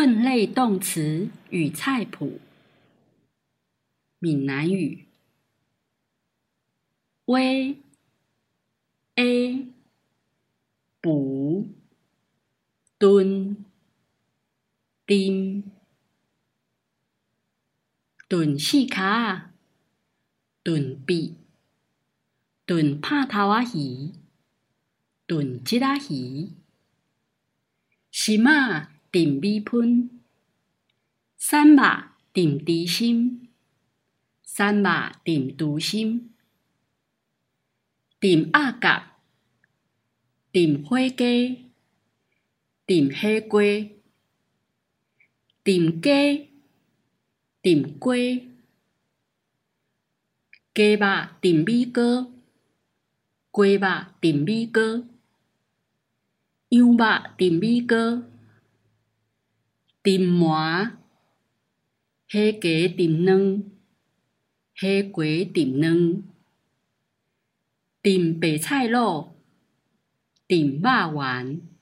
分类动词与菜谱。闽南语：煨、A、补、炖、炖。炖四脚仔，炖鳖，炖拍头仔鱼，炖蜇仔鱼。心仔炖米粉，瘦肉炖猪心，瘦肉炖猪心。炖鸭甲，炖火鸡，炖火鸡。炖鸡，炖鸡。鸡肉炖米糕，鸡肉炖米糕。羊肉炖米糕。炖糜，火鸡炖卵，火鸡炖卵。炖白菜卤，炖肉圆。